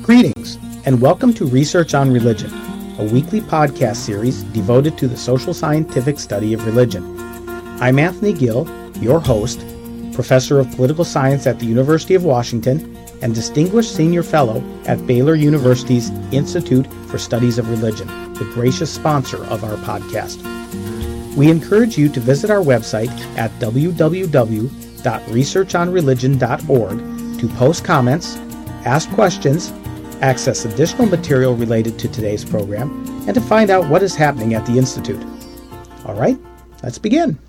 Greetings, and welcome to Research on Religion, a weekly podcast series devoted to the social scientific study of religion. I'm Anthony Gill, your host, Professor of Political Science at the University of Washington, and Distinguished Senior Fellow at Baylor University's Institute for Studies of Religion, the gracious sponsor of our podcast. We encourage you to visit our website at www.researchonreligion.org to post comments, ask questions, access additional material related to today's program, and to find out what is happening at the Institute. All right, let's begin.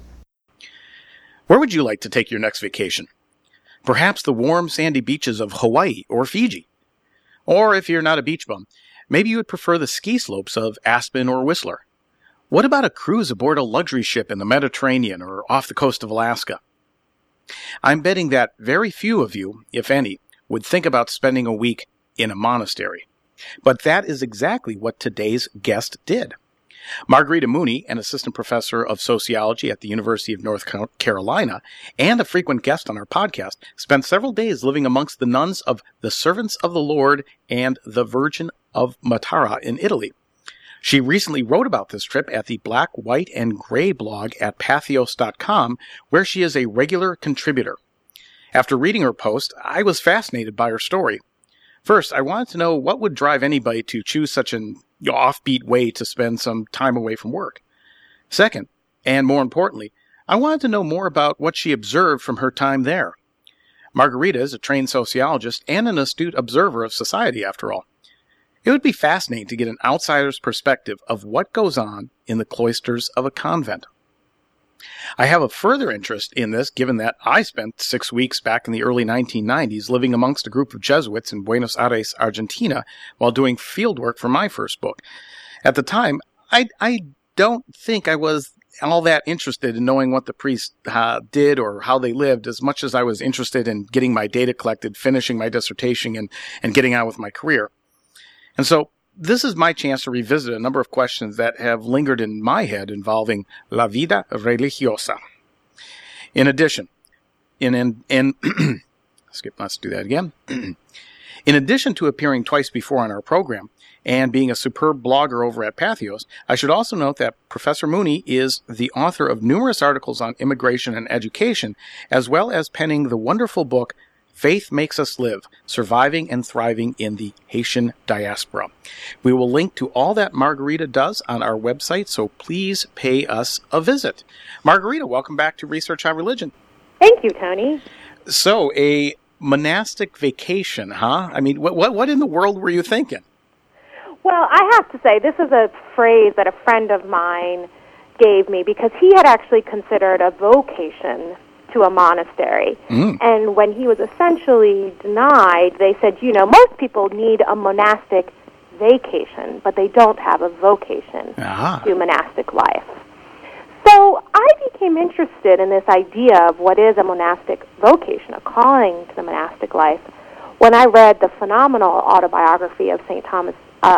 Where would you like to take your next vacation? Perhaps the warm, sandy beaches of Hawaii or Fiji. Or if you're not a beach bum, maybe you would prefer the ski slopes of Aspen or Whistler. What about a cruise aboard a luxury ship in the Mediterranean or off the coast of Alaska? I'm betting that very few of you, if any, would think about spending a week in a monastery. But that is exactly what today's guest did. Margarita Mooney, an assistant professor of sociology at the University of North Carolina and a frequent guest on our podcast, spent several days living amongst the nuns of the Servants of the Lord and the Virgin of Matara in Italy. She recently wrote about this trip at the Black, White, and Gray blog at Patheos.com, where she is a regular contributor. After reading her post, I was fascinated by her story. First, I wanted to know what would drive anybody to choose such an offbeat way to spend some time away from work. Second, and more importantly, I wanted to know more about what she observed from her time there. Margarita is a trained sociologist and an astute observer of society, after all. It would be fascinating to get an outsider's perspective of what goes on in the cloisters of a convent. I have a further interest in this given that I spent 6 weeks back in the early 1990s living amongst a group of Jesuits in Buenos Aires, Argentina, while doing fieldwork for my first book. At the time, I don't think I was all that interested in knowing what the priests did or how they lived as much as I was interested in getting my data collected, finishing my dissertation, and getting on with my career. And so, this is my chance to revisit a number of questions that have lingered in my head involving la vida religiosa. In addition, let's do that again. In addition to appearing twice before on our program and being a superb blogger over at Patheos, I should also note that Professor Mooney is the author of numerous articles on immigration and education, as well as penning the wonderful book Faith Makes Us Live, Surviving and Thriving in the Haitian Diaspora. We will link to all that Margarita does on our website, so please pay us a visit. Margarita, welcome back to Research on Religion. Thank you, Tony. So, a monastic vacation, huh? I mean, what in the world were you thinking? Well, I have to say, this is a phrase that a friend of mine gave me because he had actually considered a vocation to a monastery. And when he was essentially denied, they said, most people need a monastic vacation, but they don't have a vocation to monastic life. So I became interested in this idea of what is a monastic vocation, a calling to the monastic life, when I read the phenomenal autobiography of Thomas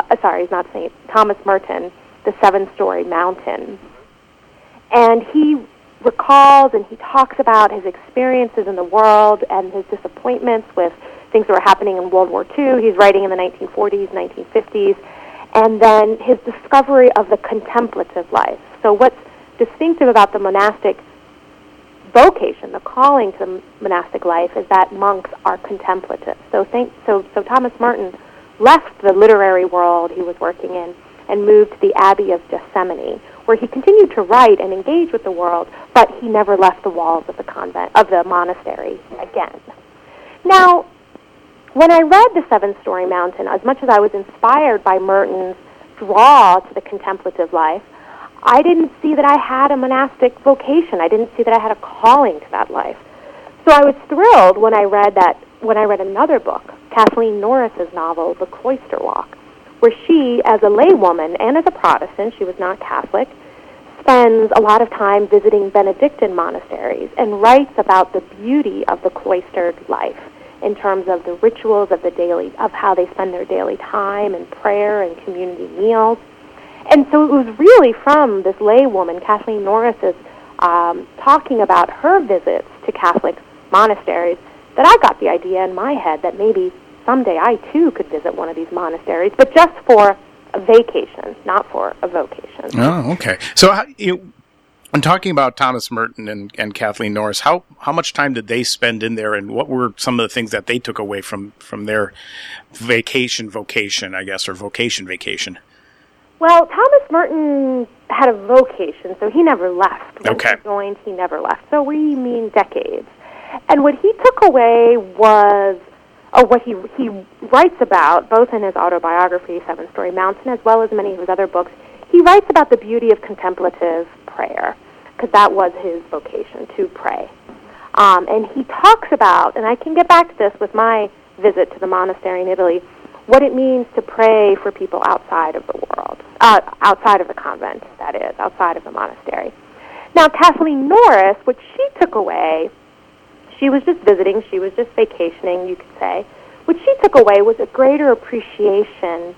Merton, The Seven-Story Mountain. And he recalls and he talks about his experiences in the world and his disappointments with things that were happening in World War II. He's writing in the 1940s, 1950s, and then his discovery of the contemplative life. So what's distinctive about the monastic vocation, the calling to the monastic life, is that monks are contemplative. So Thomas Merton left the literary world he was working in and moved to the Abbey of Gethsemani, where he continued to write and engage with the world, but he never left the walls of the convent, of the monastery again. Now, when I read The Seven-Story Mountain, as much as I was inspired by Merton's draw to the contemplative life, I didn't see that I had a monastic vocation. I didn't see that I had a calling to that life. So I was thrilled when I read another book, Kathleen Norris's novel, The Cloister Walk, where she, as a laywoman and as a Protestant, she was not Catholic, spends a lot of time visiting Benedictine monasteries and writes about the beauty of the cloistered life in terms of the rituals of of how they spend their daily time and prayer and community meals. And so it was really from this laywoman, Kathleen Norris's, talking about her visits to Catholic monasteries that I got the idea in my head that maybe someday I too could visit one of these monasteries, but just for a vacation, not for a vocation. Oh, okay. So when talking about Thomas Merton and Kathleen Norris, how much time did they spend in there, and what were some of the things that they took away from their vocation, I guess, or vocation? Well, Thomas Merton had a vocation, so he never left. When Okay. he joined, he never left. So we mean decades. And what he took away was, or what he writes about, both in his autobiography, Seven Storey Mountain, as well as many of his other books, he writes about the beauty of contemplative prayer, because that was his vocation, to pray. And he talks about, and I can get back to this with my visit to the monastery in Italy, what it means to pray for people outside of the world, outside of the convent, that is, outside of the monastery. Now, Kathleen Norris, what she took away, she was just visiting, she was just vacationing, you could say. What she took away was a greater appreciation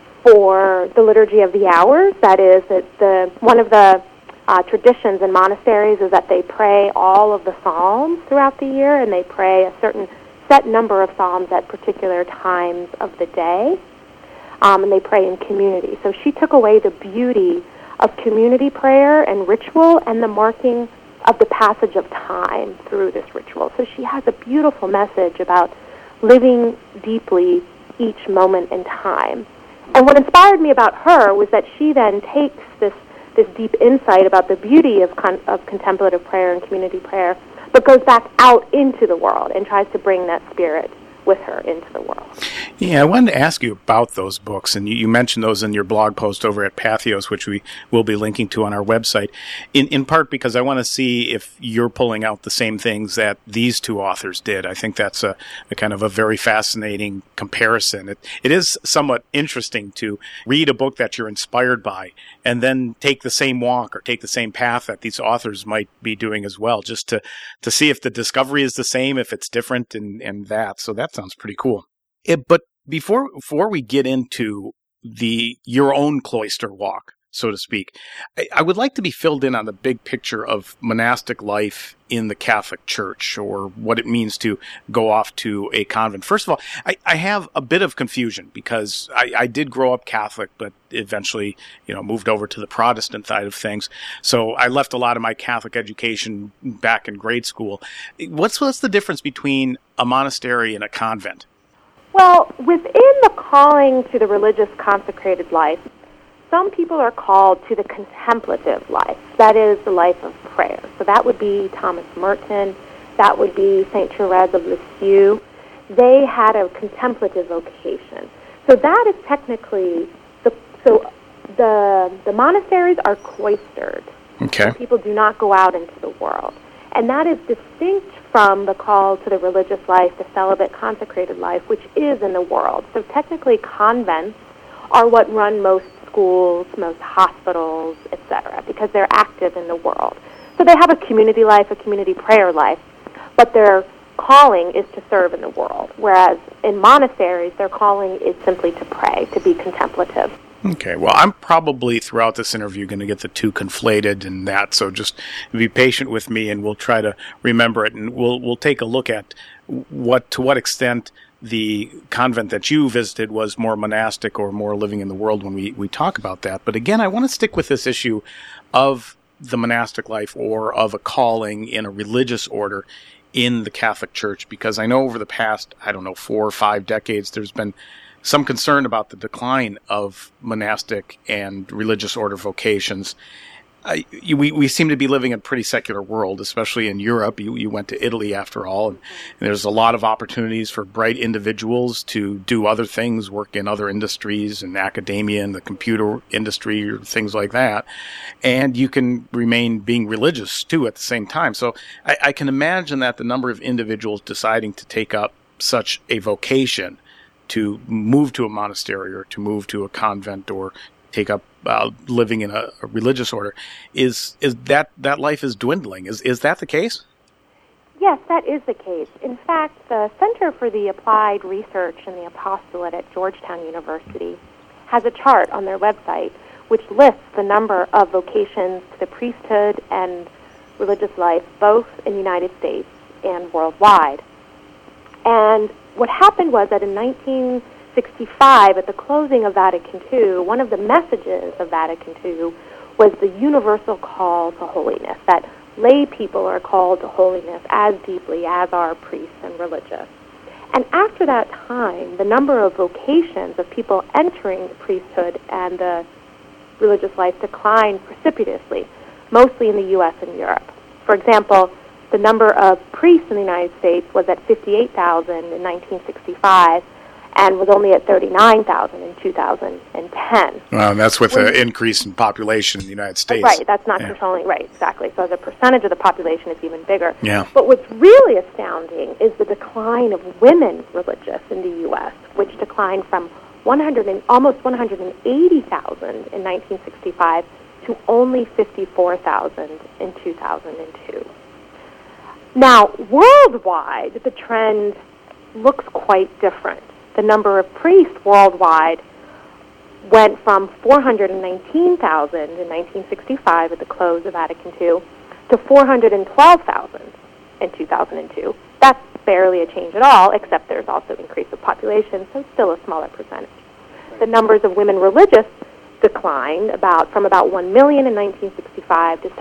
for the Liturgy of the Hours. That is, that one of the traditions in monasteries is that they pray all of the psalms throughout the year, and they pray a certain set number of psalms at particular times of the day, and they pray in community. So she took away the beauty of community prayer and ritual and the marking of the passage of time through this ritual. So she has a beautiful message about living deeply each moment in time. And what inspired me about her was that she then takes this deep insight about the beauty of contemplative prayer and community prayer, but goes back out into the world and tries to bring that spirit with her into the world. Yeah, I wanted to ask you about those books, and you mentioned those in your blog post over at Patheos, which we will be linking to on our website, in part because I want to see if you're pulling out the same things that these two authors did. I think that's a kind of a very fascinating comparison. It is somewhat interesting to read a book that you're inspired by and then take the same walk or take the same path that these authors might be doing as well, just to see if the discovery is the same, if it's different, and that. So that sounds pretty cool. But before we get into your own cloister walk, so to speak, I would like to be filled in on the big picture of monastic life in the Catholic Church, or what it means to go off to a convent. First of all, I have a bit of confusion because I did grow up Catholic, but eventually, moved over to the Protestant side of things. So I left a lot of my Catholic education back in grade school. What's the difference between a monastery and a convent? Well, within the calling to the religious consecrated life, some people are called to the contemplative life, that is, the life of prayer. So that would be Thomas Merton, that would be St. Therese of Lisieux. They had a contemplative vocation. So that is technically, the monasteries are cloistered. Okay. So people do not go out into the world. And that is distinct from the call to the religious life, the celibate consecrated life, which is in the world. So technically convents are what run most schools, most hospitals, etc., because they're active in the world. So they have a community life, a community prayer life, but their calling is to serve in the world, whereas in monasteries, their calling is simply to pray, to be contemplative. Okay, well, I'm probably throughout this interview going to get the two conflated and that, so just be patient with me and we'll try to remember it, and we'll take a look at to what extent the convent that you visited was more monastic or more living in the world when we talk about that. But again, I want to stick with this issue of the monastic life or of a calling in a religious order in the Catholic Church, because I know over the past, 4 or 5 decades, there's been some concern about the decline of monastic and religious order vocations. We seem to be living in a pretty secular world, especially in Europe. You went to Italy after all, and there's a lot of opportunities for bright individuals to do other things, work in other industries and academia and the computer industry or things like that. And you can remain being religious too at the same time. So I can imagine that the number of individuals deciding to take up such a vocation, to move to a monastery or to move to a convent or take up living in a religious order, is that life is dwindling. Is that the case? Yes, that is the case. In fact, the Center for the Applied Research and the Apostolate at Georgetown University has a chart on their website which lists the number of vocations to the priesthood and religious life, both in the United States and worldwide. And what happened was that in 1965, at the closing of Vatican II, one of the messages of Vatican II was the universal call to holiness, that lay people are called to holiness as deeply as are priests and religious. And after that time, the number of vocations of people entering the priesthood and the religious life declined precipitously, mostly in the U.S. and Europe. For example, the number of priests in the United States was at 58,000 in 1965 and was only at 39,000 in 2010. Well, and that's with an increase in population in the United States. Right, that's not controlling, right, exactly. So as a percentage of the population, it's even bigger. Yeah. But what's really astounding is the decline of women religious in the U.S., which declined from almost 180,000 in 1965 to only 54,000 in 2002. Now, worldwide, the trend looks quite different. The number of priests worldwide went from 419,000 in 1965 at the close of Vatican II to 412,000 in 2002. That's barely a change at all, except there's also increase of population, so still a smaller percentage. The numbers of women religious declined from about 1 million in 1965 to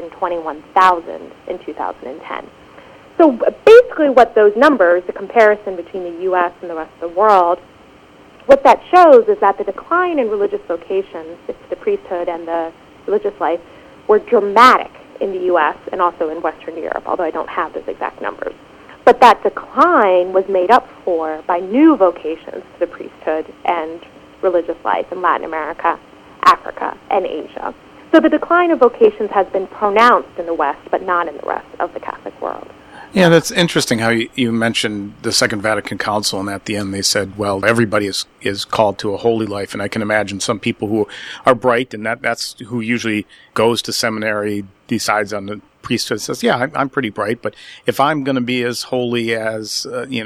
721,000 in 2010. So basically what those numbers, the comparison between the U.S. and the rest of the world, what that shows is that the decline in religious vocations, the priesthood and the religious life, were dramatic in the U.S. and also in Western Europe, although I don't have those exact numbers. But that decline was made up for by new vocations to the priesthood and religious life in Latin America, Africa, and Asia. So the decline of vocations has been pronounced in the West, but not in the rest of the Catholic world. Yeah, that's interesting how you mentioned the Second Vatican Council, and at the end they said, well, everybody is called to a holy life, and I can imagine some people who are bright, and that's who usually goes to seminary, decides on the priesthood, says, yeah, I'm pretty bright, but if I'm going to be as holy as,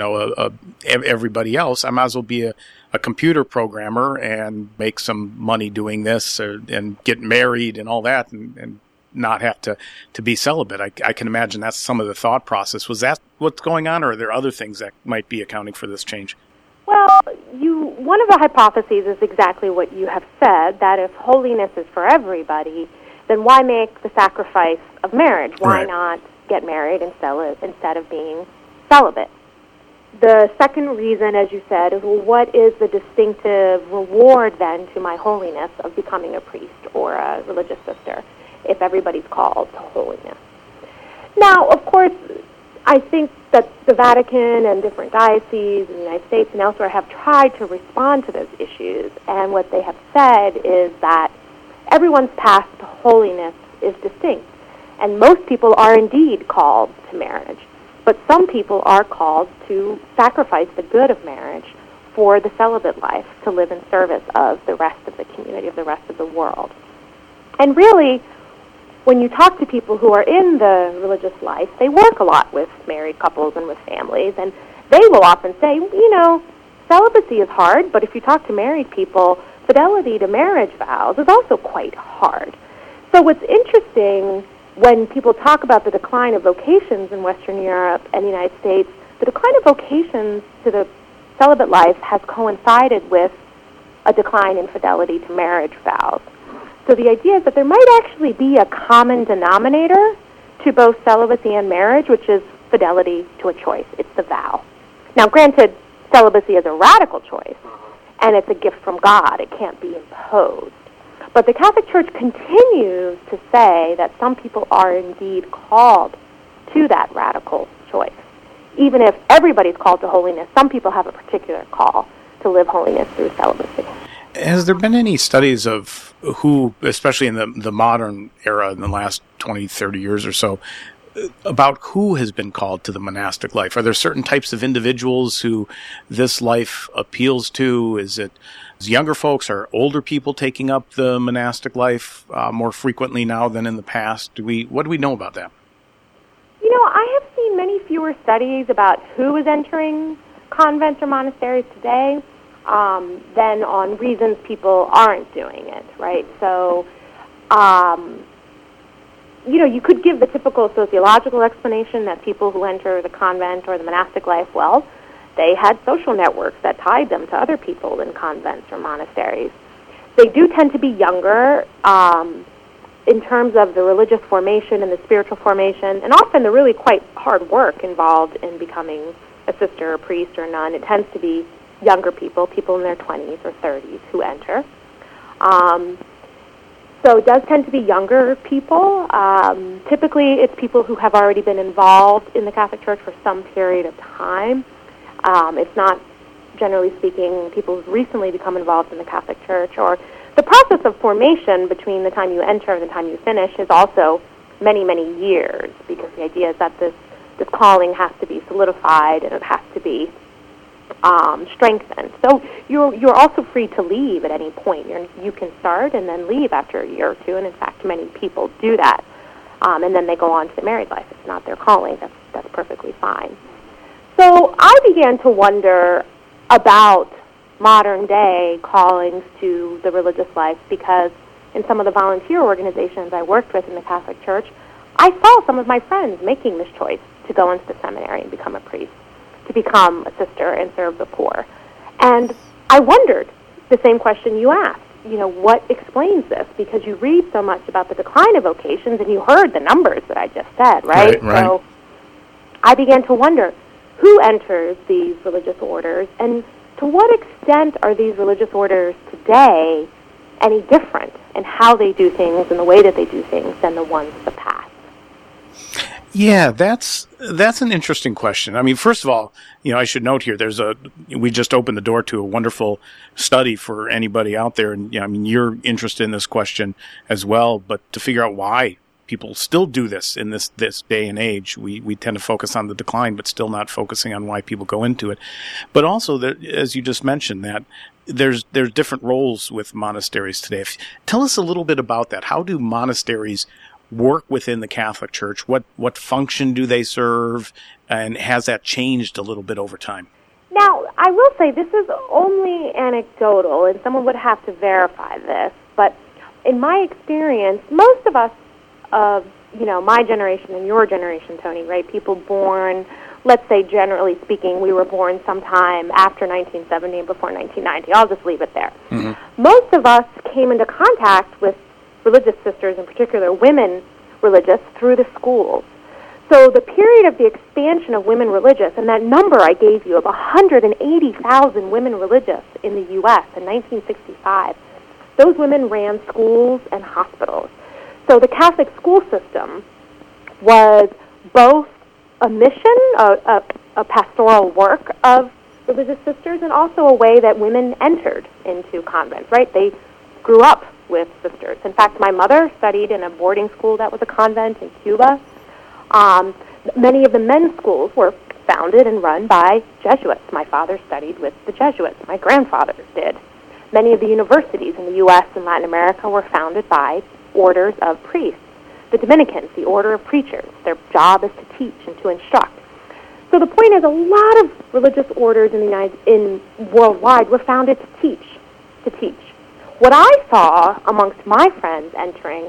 everybody else, I might as well be a computer programmer and make some money doing this and get married and all that and not have to be celibate. I can imagine that's some of the thought process. Was that what's going on, or are there other things that might be accounting for this change? Well, one of the hypotheses is exactly what you have said, that if holiness is for everybody, then why make the sacrifice of marriage? Why not get married instead of being celibate? The second reason, as you said, is, well, what is the distinctive reward then to my holiness of becoming a priest or a religious sister if everybody's called to holiness? Now, of course, I think that the Vatican and different dioceses in the United States and elsewhere have tried to respond to those issues, and what they have said is that everyone's path to holiness is distinct, and most people are indeed called to marriage, but some people are called to sacrifice the good of marriage for the celibate life, to live in service of the rest of the community, of the rest of the world. And really, when you talk to people who are in the religious life, they work a lot with married couples and with families, and they will often say, celibacy is hard, but if you talk to married people, fidelity to marriage vows is also quite hard. So what's interesting when people talk about the decline of vocations in Western Europe and the United States, the decline of vocations to the celibate life has coincided with a decline in fidelity to marriage vows. So the idea is that there might actually be a common denominator to both celibacy and marriage, which is fidelity to a choice. It's the vow. Now, granted, celibacy is a radical choice, and it's a gift from God. It can't be imposed. But the Catholic Church continues to say that some people are indeed called to that radical choice. Even if everybody's called to holiness, some people have a particular call to live holiness through celibacy. Has there been any studies of who, especially in the modern era in the last 20, 30 years or so, about who has been called to the monastic life? Are there certain types of individuals who this life appeals to? Is it younger folks or older people taking up the monastic life more frequently now than in the past? What do we know about that? I have seen many fewer studies about who is entering convents or monasteries today than on reasons people aren't doing it, right? So, you could give the typical sociological explanation that people who enter the convent or the monastic life, well, they had social networks that tied them to other people in convents or monasteries. They do tend to be younger in terms of the religious formation and the spiritual formation, and often the really quite hard work involved in becoming a sister, a priest, or a nun. It tends to be younger people in their 20s or 30s who enter. So it does tend to be younger people. Typically, it's people who have already been involved in the Catholic Church for some period of time. It's not, generally speaking, people who've recently become involved in the Catholic Church. Or the process of formation between the time you enter and the time you finish is also many, many years, because the idea is that this calling has to be solidified and it has to be strengthened. So you're also free to leave at any point. You can start and then leave after a year or two, and in fact, many people do that. And then they go on to the married life. It's not their calling. That's perfectly fine. So I began to wonder about modern-day callings to the religious life, because in some of the volunteer organizations I worked with in the Catholic Church, I saw some of my friends making this choice to go into the seminary and become a priest, to become a sister and serve the poor. And I wondered the same question you asked. What explains this? Because you read so much about the decline of vocations, and you heard the numbers that I just said, right? So I began to wonder, who enters these religious orders, and to what extent are these religious orders today any different in how they do things and the way that they do things than the ones of the past? Yeah, that's an interesting question. I mean, first of all, I should note here, we just opened the door to a wonderful study for anybody out there. And, you're interested in this question as well, but to figure out why people still do this in this day and age, we tend to focus on the decline, but still not focusing on why people go into it. But also, as you just mentioned, that there's different roles with monasteries today. Tell us a little bit about that. How do monasteries work within the Catholic Church? What function do they serve, and has that changed a little bit over time? Now, I will say this is only anecdotal, and someone would have to verify this, but in my experience, most of us of, my generation and your generation, Tony, right, people born, let's say generally speaking, we were born sometime after 1970 and before 1990. I'll just leave it there. Mm-hmm. Most of us came into contact with religious sisters, in particular women religious, through the schools. So the period of the expansion of women religious, and that number I gave you of 180,000 women religious in the U.S. in 1965, those women ran schools and hospitals. So the Catholic school system was both a mission, a pastoral work of religious sisters, and also a way that women entered into convents, right? They grew up with sisters. In fact, my mother studied in a boarding school that was a convent in Cuba. Many of the men's schools were founded and run by Jesuits. My father studied with the Jesuits. My grandfather did. Many of the universities in the U.S. and Latin America were founded by orders of priests. The Dominicans, the order of preachers, their job is to teach and to instruct. So the point is, a lot of religious orders in worldwide were founded to teach. What I saw amongst my friends entering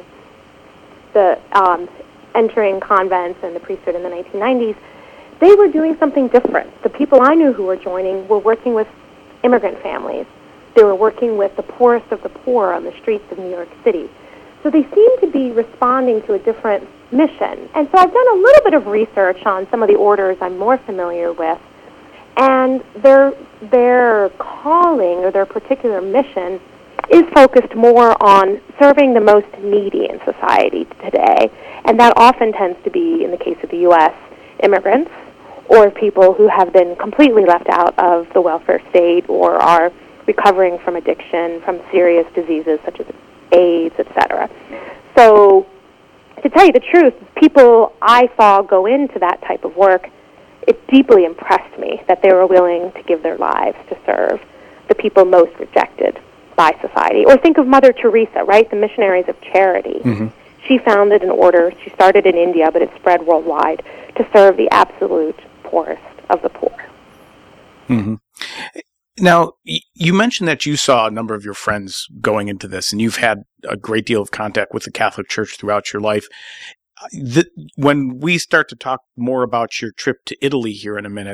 convents and the priesthood in the 1990s, they were doing something different. The people I knew who were joining were working with immigrant families. They were working with the poorest of the poor on the streets of New York City. So they seem to be responding to a different mission. And so I've done a little bit of research on some of the orders I'm more familiar with, and their calling or their particular mission is focused more on serving the most needy in society today. And that often tends to be, in the case of the U.S., immigrants or people who have been completely left out of the welfare state or are recovering from addiction, from serious diseases such as AIDS, etc. So, to tell you the truth, people I saw go into that type of work, it deeply impressed me that they were willing to give their lives to serve the people most rejected by society. Or think of Mother Teresa, right? The Missionaries of Charity. Mm-hmm. She founded an order. She started in India, but it spread worldwide to serve the absolute poorest of the poor. Mm-hmm. Now, you mentioned that you saw a number of your friends going into this, and you've had a great deal of contact with the Catholic Church throughout your life. When we start to talk more about your trip to Italy here in a minute,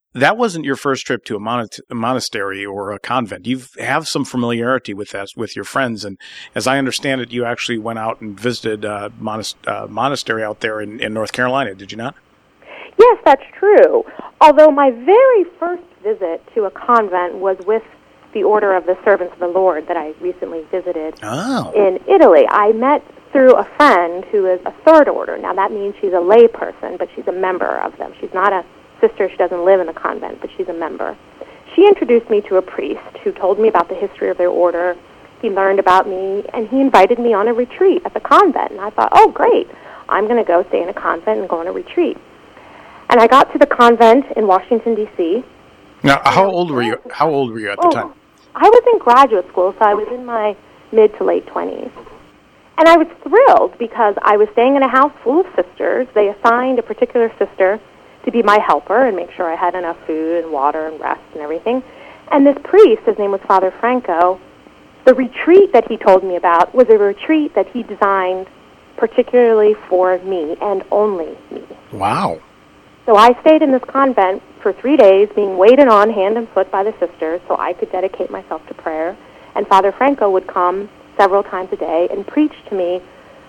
that wasn't your first trip to a monastery or a convent. You have some familiarity with that with your friends, and as I understand it, you actually went out and visited a monastery out there in North Carolina, did you not? Yes, that's true. Although my very first visit to a convent was with the Order of the Servants of the Lord that I recently visited in Italy. I met through a friend who is a third order. Now, that means she's a lay person, but she's a member of them. She's not a sister. She doesn't live in the convent, but she's a member. She introduced me to a priest who told me about the history of their order. He learned about me, and he invited me on a retreat at the convent. And I thought, oh, great. I'm going to go stay in a convent and go on a retreat. And I got to the convent in Washington, D.C. Now, how old were you at the time? I was in graduate school, so I was in my mid to late 20s. And I was thrilled because I was staying in a house full of sisters. They assigned a particular sister to be my helper and make sure I had enough food and water and rest and everything. And this priest, his name was Father Franco, the retreat that he told me about was a retreat that he designed particularly for me and only me. Wow. So I stayed in this convent for 3 days, being waited on hand and foot by the sisters so I could dedicate myself to prayer. And Father Franco would come several times a day and preach to me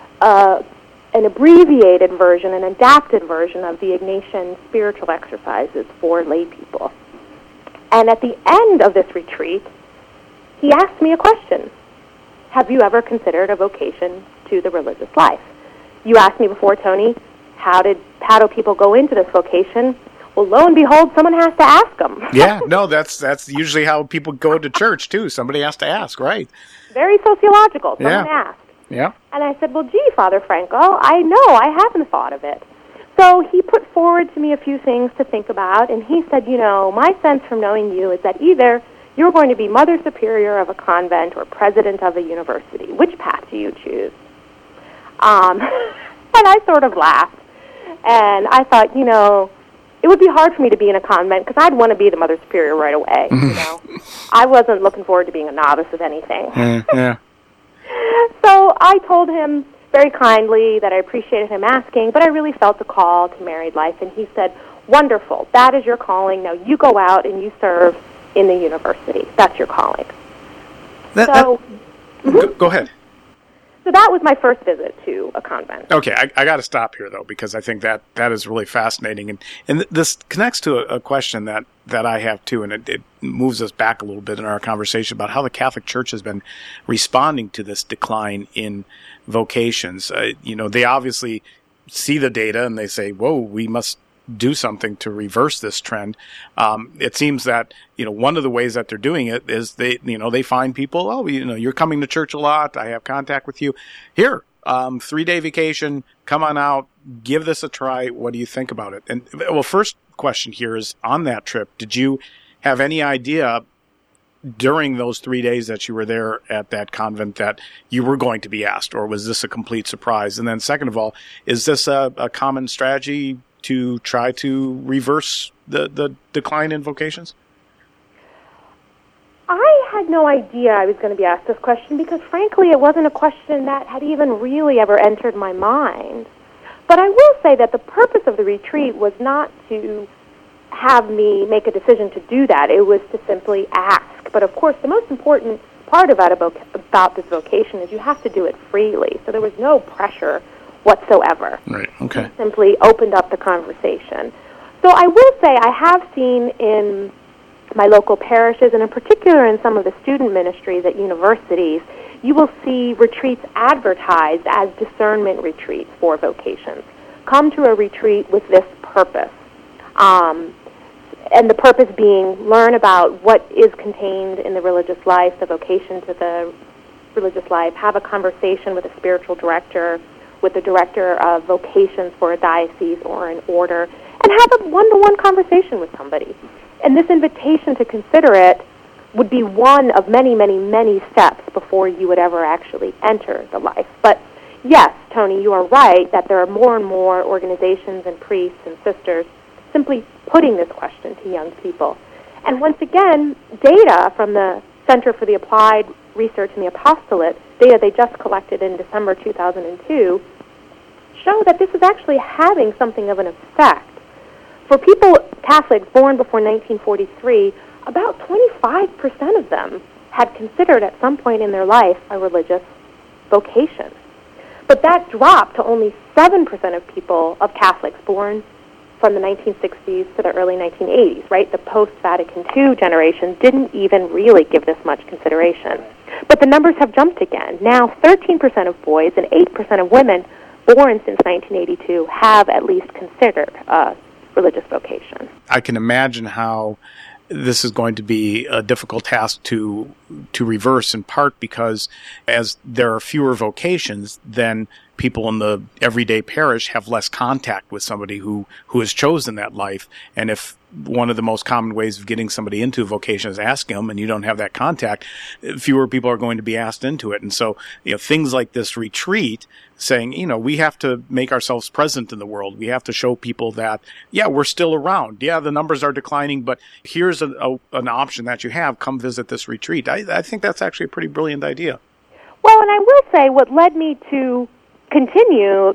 an abbreviated version, an adapted version of the Ignatian spiritual exercises for lay people. And at the end of this retreat, he asked me a question. Have you ever considered a vocation to the religious life? You asked me before, Tony, how do people go into this vocation? Well, lo and behold, someone has to ask them. Yeah, no, that's usually how people go to church, too. Somebody has to ask, right? Very sociological. Someone asked. Yeah. And I said, well, gee, Father Franco, I know, I haven't thought of it. So he put forward to me a few things to think about, and he said, you know, my sense from knowing you is that either you're going to be Mother Superior of a convent or President of a university. Which path do you choose? And I sort of laughed. And I thought, you know, it would be hard for me to be in a convent because I'd want to be the Mother Superior right away. You know, I wasn't looking forward to being a novice of anything. Yeah. So I told him very kindly that I appreciated him asking, but I really felt the call to married life. And he said, wonderful, that is your calling. Now you go out and you serve in the university. That's your calling. Go ahead. So that was my first visit to a convent. Okay, I got to stop here, though, because I think that is really fascinating. And this connects to a question that I have, too, and it moves us back a little bit in our conversation about how the Catholic Church has been responding to this decline in vocations. You know, they obviously see the data and they say, whoa, we must do something to reverse this trend. It seems that, you know, one of the ways that they're doing it is they find people, oh, you know, you're coming to church a lot. I have contact with you. Here, 3-day vacation, come on out, give this a try. What do you think about it? And well, first question here is on that trip, did you have any idea during those 3 days that you were there at that convent that you were going to be asked, or was this a complete surprise? And then second of all, is this a common strategy to try to reverse the decline in vocations? I had no idea I was going to be asked this question because, frankly, it wasn't a question that had even really ever entered my mind. But I will say that the purpose of the retreat was not to have me make a decision to do that. It was to simply ask. But, of course, the most important part about this vocation is you have to do it freely. So there was no pressure whatsoever. Right, okay. It simply opened up the conversation. So I will say I have seen in my local parishes, and in particular in some of the student ministries at universities, you will see retreats advertised as discernment retreats for vocations. Come to a retreat with this purpose. And the purpose being learn about what is contained in the religious life, the vocation to the religious life, have a conversation with a spiritual director, with the director of vocations for a diocese or an order, and have a one-to-one conversation with somebody. And this invitation to consider it would be one of many, many, many steps before you would ever actually enter the life. But yes, Tony, you are right that there are more and more organizations and priests and sisters simply putting this question to young people. And once again, data from the Center for the Applied Research in the Apostolate, data they just collected in December 2002, show that this is actually having something of an effect. For people, Catholics, born before 1943, about 25% of them had considered at some point in their life a religious vocation. But that dropped to only 7% of people, of Catholics born from the 1960s to the early 1980s, right? The post-Vatican II generation didn't even really give this much consideration. But the numbers have jumped again. Now 13% of boys and 8% of women born since 1982 have at least considered a religious vocation. I can imagine how this is going to be a difficult task to reverse, in part because as there are fewer vocations, then people in the everyday parish have less contact with somebody who has chosen that life. And if one of the most common ways of getting somebody into a vocation is asking them, and you don't have that contact, fewer people are going to be asked into it. And so, things like this retreat, saying, we have to make ourselves present in the world. We have to show people that, we're still around. Yeah, the numbers are declining, but here's an option that you have. Come visit this retreat. I think that's actually a pretty brilliant idea. Well, and I will say what led me to continue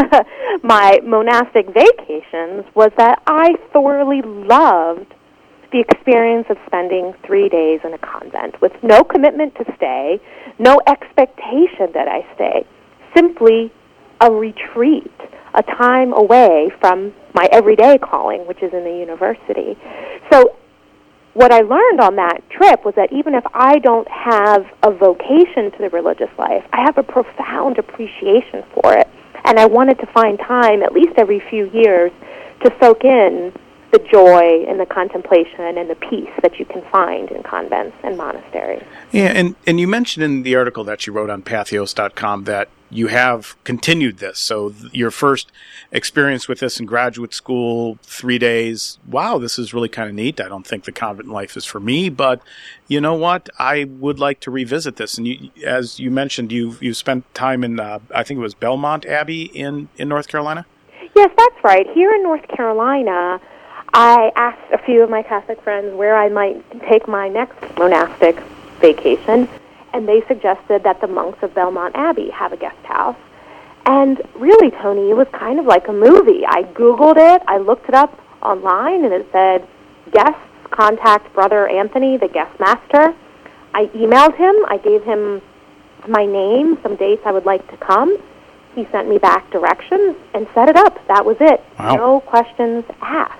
my monastic vacations was that I thoroughly loved the experience of spending 3 days in a convent with no commitment to stay, no expectation that I stay, simply a retreat, a time away from my everyday calling, which is in the university. So what I learned on that trip was that even if I don't have a vocation to the religious life, I have a profound appreciation for it. And I wanted to find time, at least every few years, to soak in the joy and the contemplation and the peace that you can find in convents and monasteries. Yeah, and you mentioned in the article that you wrote on Patheos.com that you have continued this. So your first experience with this in graduate school, 3 days, wow, this is really kind of neat. I don't think the convent life is for me, but you know what? I would like to revisit this. And you, as you mentioned, you spent time in, I think it was Belmont Abbey in North Carolina? Yes, that's right. Here in North Carolina, I asked a few of my Catholic friends where I might take my next monastic vacation, and they suggested that the monks of Belmont Abbey have a guest house. And really, Tony, it was kind of like a movie. I Googled it, I looked it up online, and it said, guests, contact Brother Anthony, the guest master. I emailed him, I gave him my name, some dates I would like to come. He sent me back directions and set it up. That was it. Wow. No questions asked.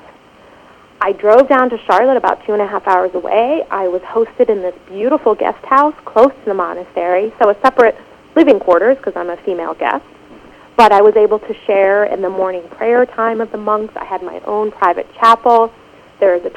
I drove down to Charlotte, about 2.5 hours away. I was hosted in this beautiful guest house close to the monastery, so a separate living quarters because I'm a female guest. But I was able to share in the morning prayer time of the monks. I had my own private chapel. There is a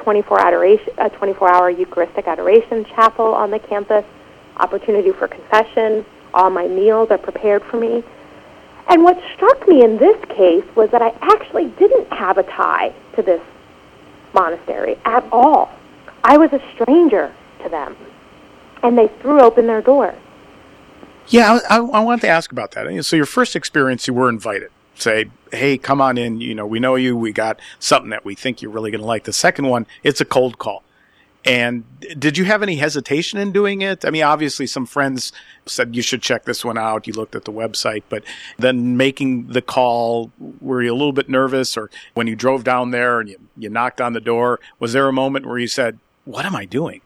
24-hour Eucharistic adoration chapel on the campus, opportunity for confession. All my meals are prepared for me. And what struck me in this case was that I actually didn't have a tie to this monastery at all. I was a stranger to them, and they threw open their doors. Yeah, I wanted to ask about that. So your first experience, you were invited. Say, hey, come on in. We know you. We got something that we think you're really going to like. The second one, it's a cold call. And did you have any hesitation in doing it? I mean, obviously some friends said you should check this one out. You looked at the website, but then making the call, were you a little bit nervous? Or when you drove down there and you knocked on the door, was there a moment where you said, what am I doing?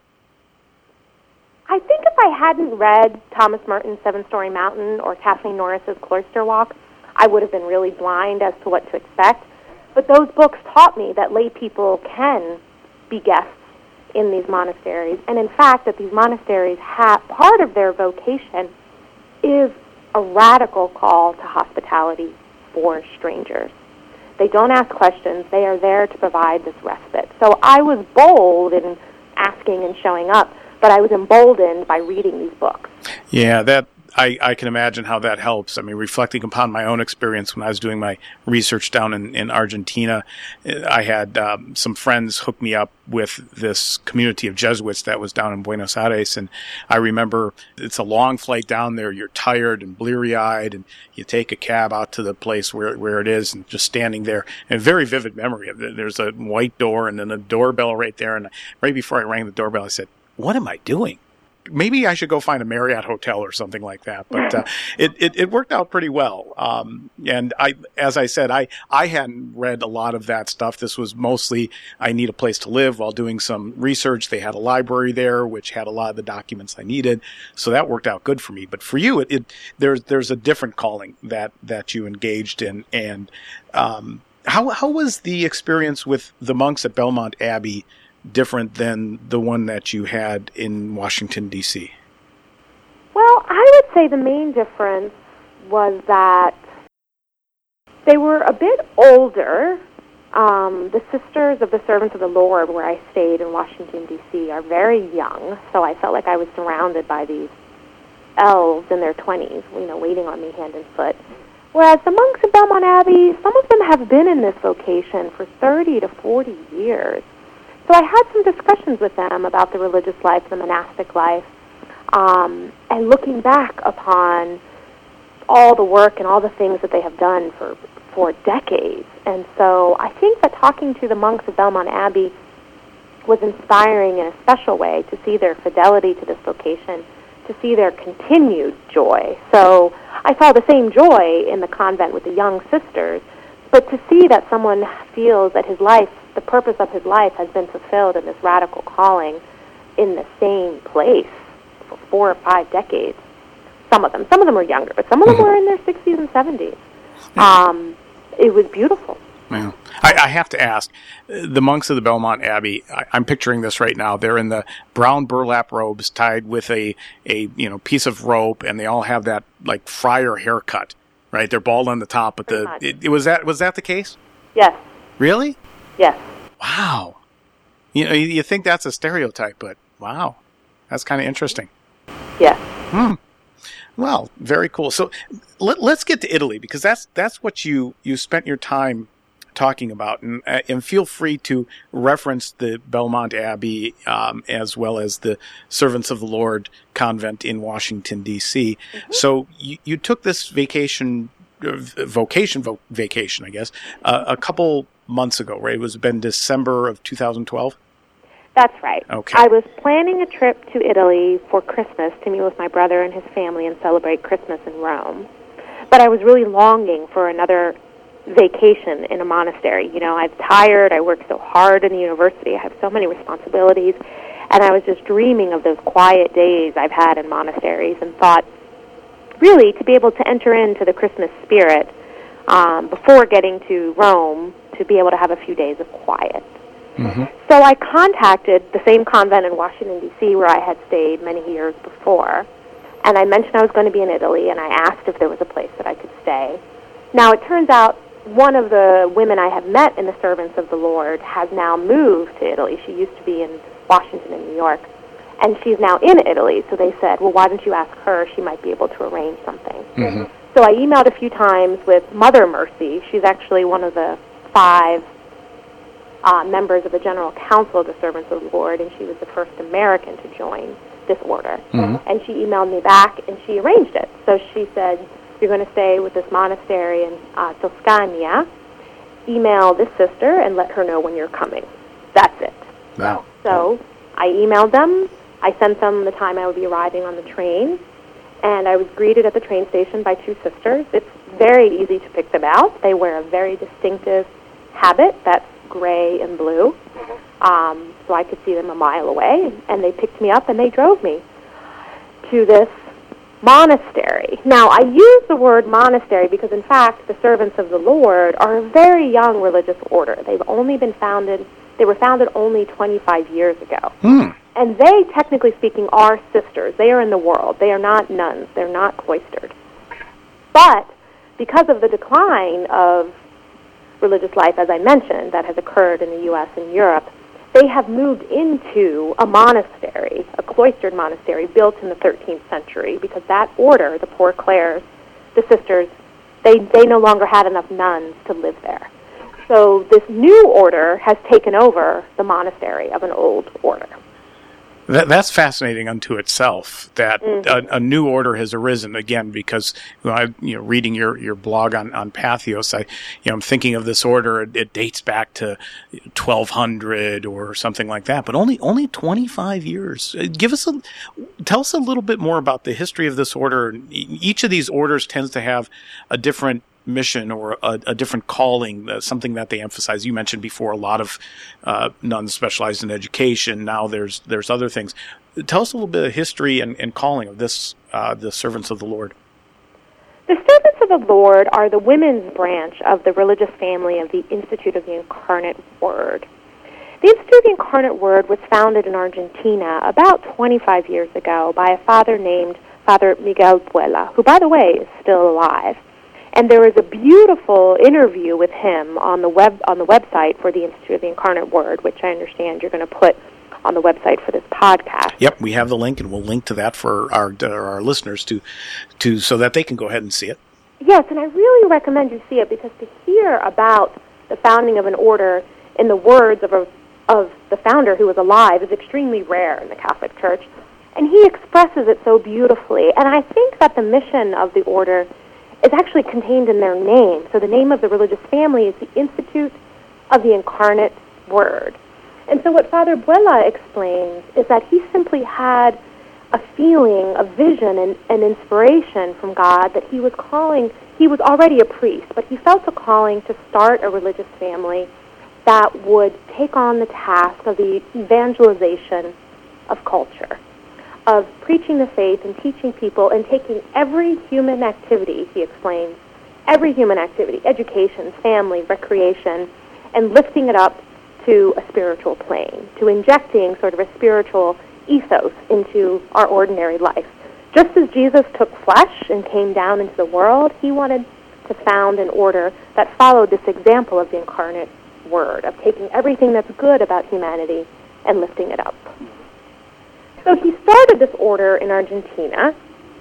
I think if I hadn't read Thomas Merton's Seven-Story Mountain or Kathleen Norris's Cloister Walk, I would have been really blind as to what to expect. But those books taught me that lay people can be guests in these monasteries, and in fact that these monasteries have part of their vocation is a radical call to hospitality for strangers. They don't ask questions. They are there to provide this respite. So I was bold in asking and showing up, but I was emboldened by reading these books. Yeah, that I can imagine how that helps. I mean, reflecting upon my own experience when I was doing my research down in Argentina, I had some friends hook me up with this community of Jesuits that was down in Buenos Aires. And I remember it's a long flight down there. You're tired and bleary-eyed, and you take a cab out to the place where it is, and just standing there. And a very vivid memory of it. There's a white door and then a doorbell right there. And right before I rang the doorbell, I said, what am I doing? maybe I should go find a Marriott hotel or something like that. But it worked out pretty well. And as I said, I hadn't read a lot of that stuff. This was mostly I need a place to live while doing some research. They had a library there, which had a lot of the documents I needed. So that worked out good for me. But for you, there's a different calling that you engaged in. And how was the experience with the monks at Belmont Abbey different than the one that you had in Washington, D.C.? Well, I would say the main difference was that they were a bit older. The Sisters of the Servants of the Lord, where I stayed in Washington, D.C., are very young, so I felt like I was surrounded by these elves in their 20s, waiting on me hand and foot. Whereas the monks at Belmont Abbey, some of them have been in this vocation for 30 to 40 years. So I had some discussions with them about the religious life, the monastic life, and looking back upon all the work and all the things that they have done for decades. And so I think that talking to the monks of Belmont Abbey was inspiring in a special way to see their fidelity to this vocation, to see their continued joy. So I saw the same joy in the convent with the young sisters, but to see that someone feels that his life, the purpose of his life, has been fulfilled in this radical calling in the same place for 4 or 5 decades. Some of them were younger, but some of them were in their 60s and 70s. It was beautiful. Yeah. I have to ask, the monks of the Belmont Abbey, I'm picturing this right now. They're in the brown burlap robes tied with a piece of rope, and they all have that like friar haircut, right? They're bald on the top, but was that the case? Yes. Really? Yes. Wow. You think that's a stereotype, but wow, that's kind of interesting. Yes. Well, very cool. So let's get to Italy, because that's what you spent your time talking about, and feel free to reference the Belmont Abbey as well as the Servants of the Lord convent in Washington, D.C. Mm-hmm. So you took this vacation, I guess, a couple months ago, right? It was been December of 2012? That's right. Okay. I was planning a trip to Italy for Christmas to meet with my brother and his family and celebrate Christmas in Rome. But I was really longing for another vacation in a monastery. I'm tired. I worked so hard in the university. I have so many responsibilities. And I was just dreaming of those quiet days I've had in monasteries, and thought, really, to be able to enter into the Christmas spirit before getting to Rome, to be able to have a few days of quiet. Mm-hmm. So I contacted the same convent in Washington, D.C., where I had stayed many years before, and I mentioned I was going to be in Italy, and I asked if there was a place that I could stay. Now, it turns out one of the women I have met in the Servants of the Lord has now moved to Italy. She used to be in Washington and New York, and she's now in Italy. So they said, well, why don't you ask her? She might be able to arrange something. Mm-hmm. So I emailed a few times with Mother Mercy. She's actually one of the 5 members of the General Council of the Servants of the Lord, and she was the first American to join this order. Mm-hmm. And she emailed me back, and she arranged it. So she said, you're going to stay with this monastery in Toscania. Email this sister and let her know when you're coming. That's it. Wow. So I emailed them. I sent them the time I would be arriving on the train, and I was greeted at the train station by 2 sisters. It's very easy to pick them out. They wear a very distinctive habit that's gray and blue, so I could see them a mile away, and they picked me up and they drove me to this monastery. Now, I use the word monastery because, in fact, the Servants of the Lord are a very young religious order. They were founded only 25 years ago. And they, technically speaking, are sisters. They are in the world. They are not nuns. They're not cloistered. But because of the decline of religious life, as I mentioned, that has occurred in the U.S. and Europe, they have moved into a monastery, a cloistered monastery built in the 13th century, because that order, the Poor Clares, the sisters, they no longer had enough nuns to live there. So this new order has taken over the monastery of an old order. That's fascinating unto itself, that a new order has arisen again, because reading your blog on Patheos, I'm thinking of this order. It dates back to 1200 or something like that, but only 25 years. Tell us a little bit more about the history of this order. Each of these orders tends to have a different mission or a different calling, something that they emphasize. You mentioned before a lot of nuns specialized in education. Now there's other things. Tell us a little bit of history and calling of this, the Servants of the Lord. The Servants of the Lord are the women's branch of the religious family of the Institute of the Incarnate Word. The Institute of the Incarnate Word was founded in Argentina about 25 years ago by a father named Father Miguel Puela, who, by the way, is still alive. And there is a beautiful interview with him on the website for the Institute of the Incarnate Word, which I understand you're going to put on the website for this podcast. Yep, we have the link, and we'll link to that for our listeners to so that they can go ahead and see it. Yes, and I really recommend you see it, because to hear about the founding of an order in the words of the founder who was alive is extremely rare in the Catholic Church, and he expresses it so beautifully. And I think that the mission of the order is actually contained in their name. So the name of the religious family is the Institute of the Incarnate Word. And so what Father Puela explains is that he simply had a feeling, a vision, and inspiration from God that he was already a priest, but he felt a calling to start a religious family that would take on the task of the evangelization of culture, of preaching the faith and teaching people and taking every human activity, he explains, every human activity, education, family, recreation, and lifting it up to a spiritual plane, to injecting sort of a spiritual ethos into our ordinary life. Just as Jesus took flesh and came down into the world, he wanted to found an order that followed this example of the incarnate Word, of taking everything that's good about humanity and lifting it up. So he started this order in Argentina,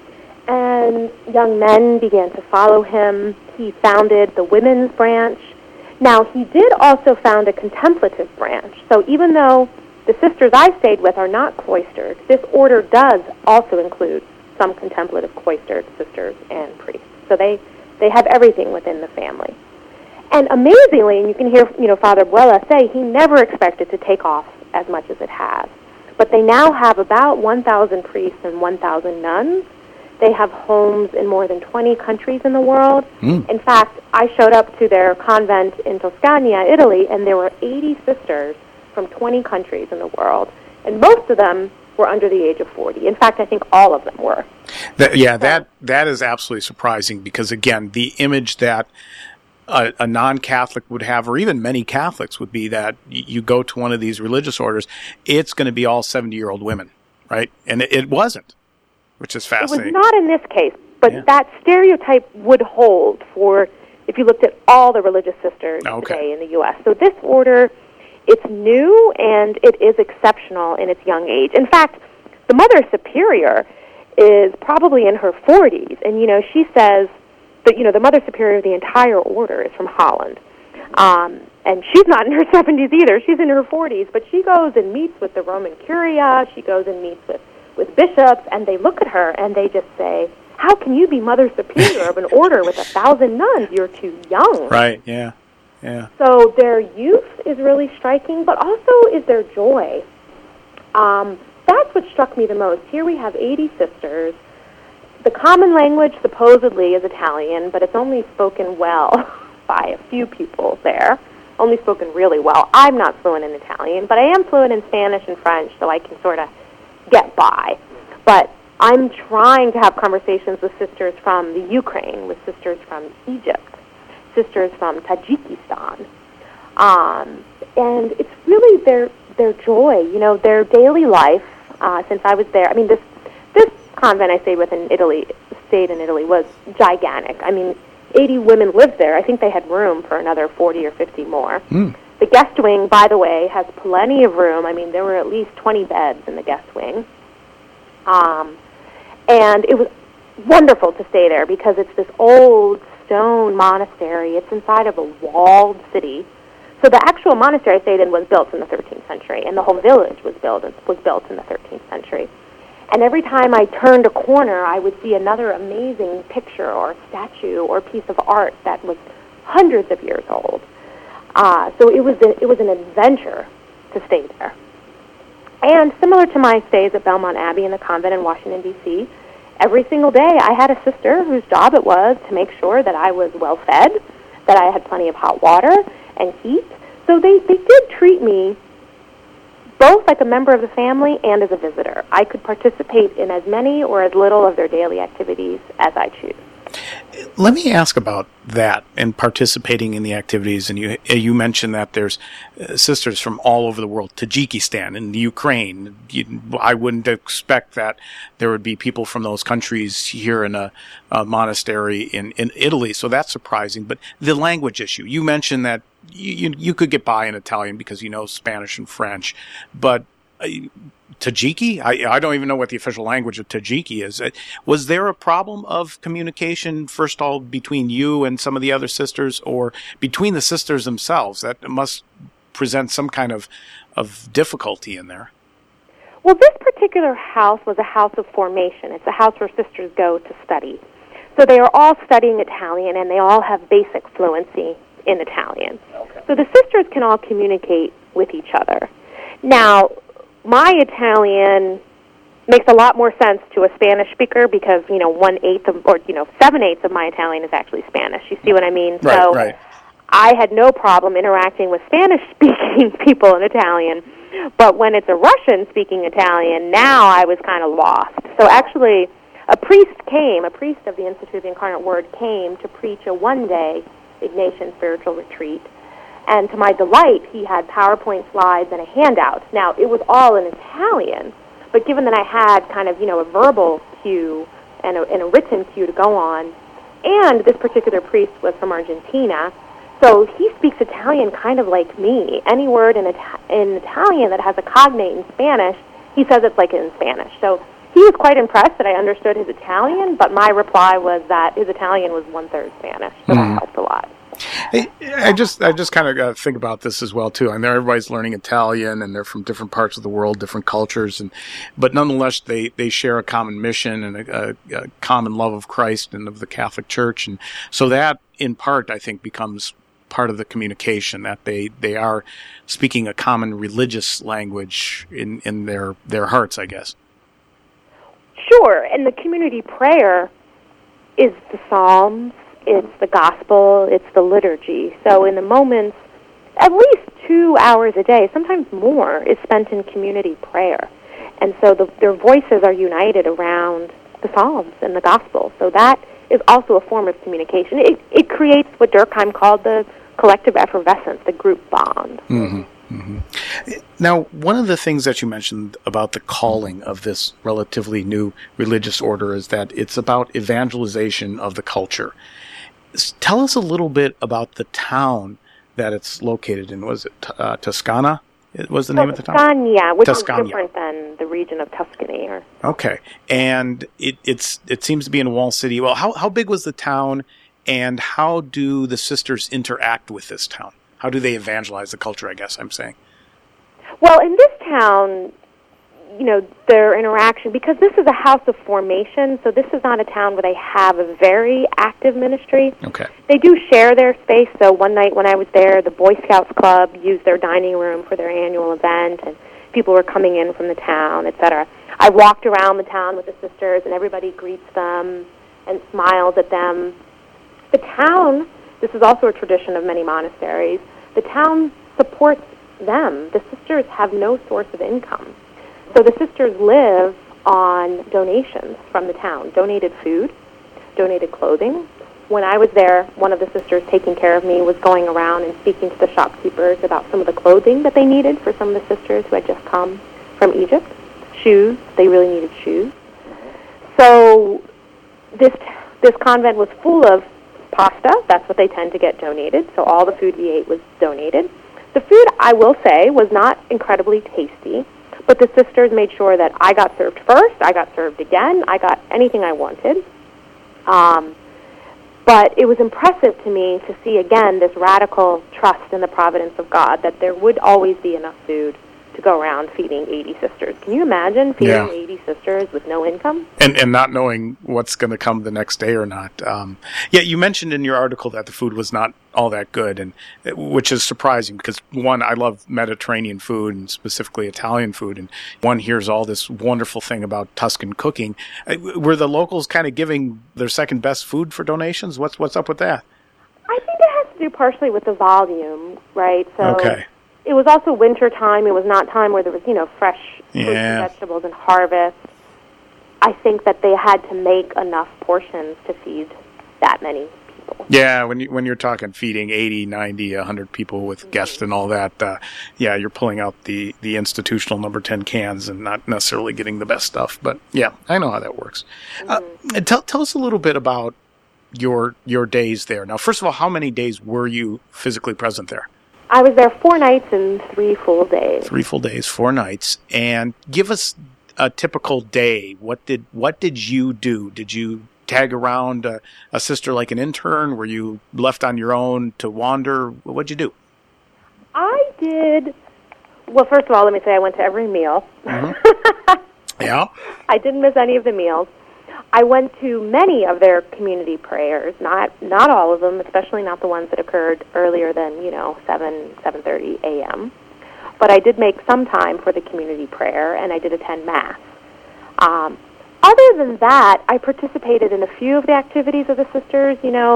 and young men began to follow him. He founded the women's branch. Now, he did also found a contemplative branch. So even though the sisters I stayed with are not cloistered, this order does also include some contemplative cloistered sisters and priests. So they have everything within the family. And amazingly, and you can hear Father Puela say, he never expected to take off as much as it has. But they now have about 1,000 priests and 1,000 nuns. They have homes in more than 20 countries in the world. In fact, I showed up to their convent in Toscania, Italy, and there were 80 sisters from 20 countries in the world. And most of them were under the age of 40. In fact, I think all of them were. That is absolutely surprising, because, again, the image that a non-Catholic would have, or even many Catholics, would be that you go to one of these religious orders, it's going to be all 70-year-old women, right? And it wasn't, which is fascinating. It was not in this case, but that stereotype would hold for if you looked at all the religious sisters today in the U.S. So this order, it's new and it is exceptional in its young age. In fact, the Mother Superior is probably in her 40s, and she says that the Mother Superior of the entire order is from Holland, and she's not in her 70s either. She's in her 40s, but she goes and meets with the Roman Curia. She goes and meets with bishops, and they look at her and they just say, "How can you be Mother Superior of an order with 1,000 nuns? You're too young." Right? Yeah. So their youth is really striking, but also is their joy. That's what struck me the most. Here we have 80 sisters. The common language supposedly is Italian, but it's only spoken well by a few people there. Only spoken really well. I'm not fluent in Italian, but I am fluent in Spanish and French, so I can sort of get by. But I'm trying to have conversations with sisters from the Ukraine, with sisters from Egypt, sisters from Tajikistan. And it's really their joy, their daily life since I was there. I mean, this convent I stayed in Italy was gigantic. I mean, 80 women lived there. I think they had room for another 40 or 50 more. The guest wing, by the way, has plenty of room. I mean, there were at least 20 beds in the guest wing. And it was wonderful to stay there because it's this old stone monastery. It's inside of a walled city. So the actual monastery I stayed in was built in the 13th century, and the whole village was built in the 13th century. And every time I turned a corner, I would see another amazing picture or statue or piece of art that was hundreds of years old. So it was an adventure to stay there. And similar to my stays at Belmont Abbey in the convent in Washington, D.C., every single day I had a sister whose job it was to make sure that I was well fed, that I had plenty of hot water and heat. So they did treat me both like a member of the family and as a visitor. I could participate in as many or as little of their daily activities as I choose. Let me ask about that and participating in the activities. And you mentioned that there's sisters from all over the world, Tajikistan and Ukraine. I wouldn't expect that there would be people from those countries here in a monastery in Italy, so that's surprising. But the language issue, you mentioned that you could get by in Italian because you know Spanish and French, but Tajiki? I don't even know what the official language of Tajiki is. Was there a problem of communication, first of all, between you and some of the other sisters, or between the sisters themselves? That must present some kind of difficulty in there. Well, this particular house was a house of formation. It's a house where sisters go to study. So they are all studying Italian, and they all have basic fluency in Italian. Okay. So the sisters can all communicate with each other. Now, my Italian makes a lot more sense to a Spanish speaker because, 7/8 of my Italian is actually Spanish. You see what I mean? Right, right. I had no problem interacting with Spanish-speaking people in Italian, but when it's a Russian-speaking Italian, now I was kind of lost. So actually, a priest of the Institute of the Incarnate Word came to preach a one-day Ignatian spiritual retreat. And to my delight, he had PowerPoint slides and a handout. Now, it was all in Italian, but given that I had kind of, a verbal cue and a written cue to go on, and this particular priest was from Argentina, so he speaks Italian kind of like me. Any word in Italian that has a cognate in Spanish, he says it's like in Spanish. So he was quite impressed that I understood his Italian, but my reply was that his Italian was 1/3 Spanish, so that helped a lot. I just kind of think about this as well too. I know everybody's learning Italian, and they're from different parts of the world, different cultures, but nonetheless they share a common mission and a common love of Christ and of the Catholic Church, and so that in part I think becomes part of the communication, that they are speaking a common religious language in their hearts, I guess. Sure, and the community prayer is the Psalms. It's the gospel, it's the liturgy. So in the moments, at least 2 hours a day, sometimes more, is spent in community prayer. And so their voices are united around the Psalms and the gospel. So that is also a form of communication. It creates what Durkheim called the collective effervescence, the group bond. Mm-hmm. Mm-hmm. Now, one of the things that you mentioned about the calling of this relatively new religious order is that it's about evangelization of the culture. Tell us a little bit about the town that it's located in. Was it Toscana? It was the name of the town? Tuscania, which is different than the region of Tuscany. Okay. And it seems to be in a walled city. Well, how big was the town, and how do the sisters interact with this town? How do they evangelize the culture, I guess I'm saying? Well, in this town, their interaction, because this is a house of formation, so this is not a town where they have a very active ministry. Okay. They do share their space, so one night when I was there, the Boy Scouts Club used their dining room for their annual event, and people were coming in from the town, etc. I walked around the town with the sisters, and everybody greets them and smiles at them. The town, this is also a tradition of many monasteries, the town supports them. The sisters have no source of income. So the sisters live on donations from the town, donated food, donated clothing. When I was there, one of the sisters taking care of me was going around and speaking to the shopkeepers about some of the clothing that they needed for some of the sisters who had just come from Egypt. Shoes, they really needed shoes. So this convent was full of pasta. That's what they tend to get donated. So all the food we ate was donated. The food, I will say, was not incredibly tasty, but the sisters made sure that I got served first, I got served again, I got anything I wanted. But it was impressive to me to see, again, this radical trust in the providence of God, that there would always be enough food to go around feeding 80 sisters. Can you imagine feeding 80 sisters with no income? And not knowing what's going to come the next day or not. You mentioned in your article that the food was not all that good, and which is surprising because, one, I love Mediterranean food and specifically Italian food, and one hears all this wonderful thing about Tuscan cooking. Were the locals kind of giving their second best food for donations? What's up with that? I think it has to do partially with the volume, right? So okay. It was also winter time. It was not time where there was, fresh fruits and vegetables and harvest. I think that they had to make enough portions to feed that many people. Yeah, when you're talking feeding 80, 90, 100 people with guests and all that, you're pulling out the institutional number 10 cans and not necessarily getting the best stuff. But yeah, I know how that works. Tell us a little bit about your days there. Now, first of all, how many days were you physically present there? I was there 4 nights and 3 full days. 3 full days, 4 nights. And give us a typical day. What did you do? Did you tag around a sister like an intern? Were you left on your own to wander? What'd you do? I did. Well, first of all, let me say I went to every meal. Mm-hmm. Yeah. I didn't miss any of the meals. I went to many of their community prayers, not all of them, especially not the ones that occurred earlier than, 7:30 a.m. But I did make some time for the community prayer, and I did attend Mass. Other than that, I participated in a few of the activities of the sisters,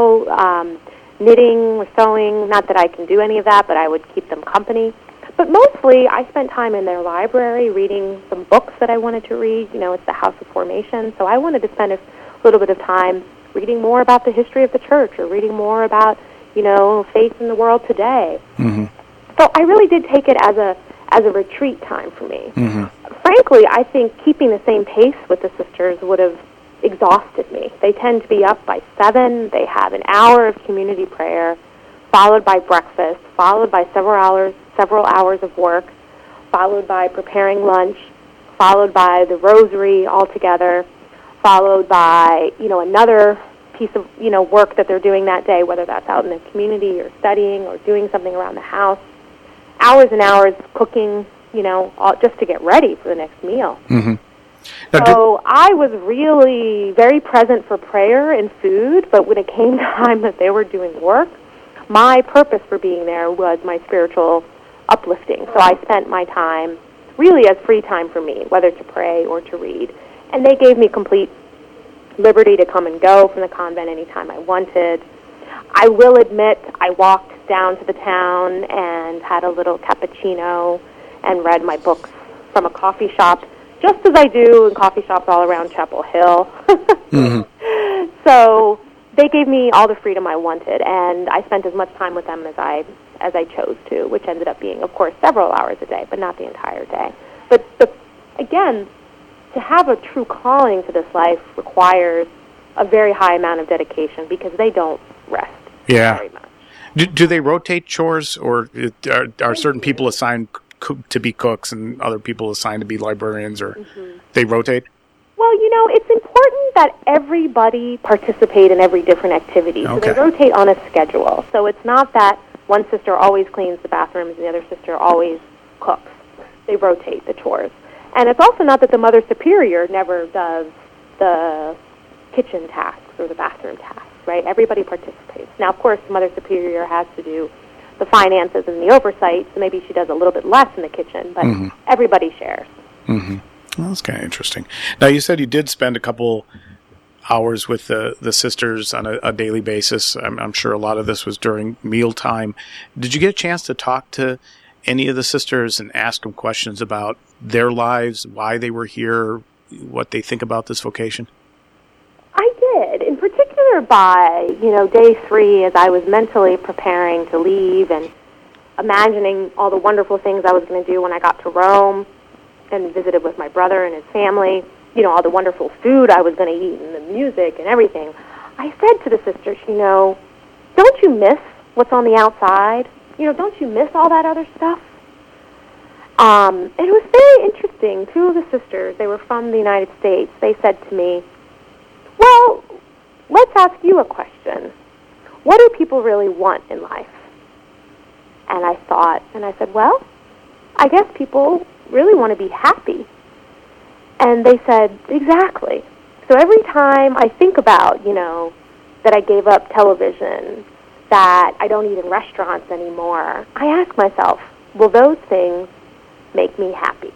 knitting or sewing. Not that I can do any of that, but I would keep them company. But mostly, I spent time in their library reading some books that I wanted to read. It's the House of Formation, so I wanted to spend a little bit of time reading more about the history of the church or reading more about, faith in the world today. Mm-hmm. So I really did take it as a retreat time for me. Mm-hmm. Frankly, I think keeping the same pace with the sisters would have exhausted me. They tend to be up by 7. They have an hour of community prayer, followed by breakfast, followed by several hours of work, followed by preparing lunch, followed by the rosary altogether, followed by, another piece of, work that they're doing that day, whether that's out in the community or studying or doing something around the house. Hours and hours cooking, just to get ready for the next meal. Mm-hmm. So I was really very present for prayer and food, but when it came time that they were doing work, my purpose for being there was my spiritual uplifting. So I spent my time really as free time for me, whether to pray or to read. And they gave me complete liberty to come and go from the convent anytime I wanted. I will admit I walked down to the town and had a little cappuccino and read my books from a coffee shop, just as I do in coffee shops all around Chapel Hill. Mm-hmm. So they gave me all the freedom I wanted, and I spent as much time with them as I chose to, which ended up being, of course, several hours a day, but not the entire day. But again, to have a true calling to this life requires a very high amount of dedication because they don't rest very much. Do they rotate chores, or are certain people assigned to be cooks and other people assigned to be librarians, or they rotate? Well, it's important that everybody participate in every different activity. So they rotate on a schedule. So it's not that one sister always cleans the bathrooms and the other sister always cooks. They rotate the chores. And it's also not that the Mother Superior never does the kitchen tasks or the bathroom tasks, right? Everybody participates. Now, of course, the Mother Superior has to do the finances and the oversight, so maybe she does a little bit less in the kitchen, but everybody shares. Mm-hmm. Well, that's kind of interesting. Now, you said you did spend a couple hours with the sisters on a daily basis. I'm sure a lot of this was during mealtime. Did you get a chance to talk to any of the sisters and ask them questions about their lives, why they were here, what they think about this vocation? I did. In particular by, day 3, as I was mentally preparing to leave and imagining all the wonderful things I was going to do when I got to Rome and visited with my brother and his family, all the wonderful food I was going to eat and the music and everything. I said to the sisters, don't you miss what's on the outside? Don't you miss all that other stuff? And it was very interesting. 2 of the sisters, they were from the United States, they said to me, well, let's ask you a question. What do people really want in life? And I thought, and I said, well, I guess people really want to be happy. And they said, exactly. So every time I think about, that I gave up television, that I don't eat in restaurants anymore, I ask myself, will those things make me happy?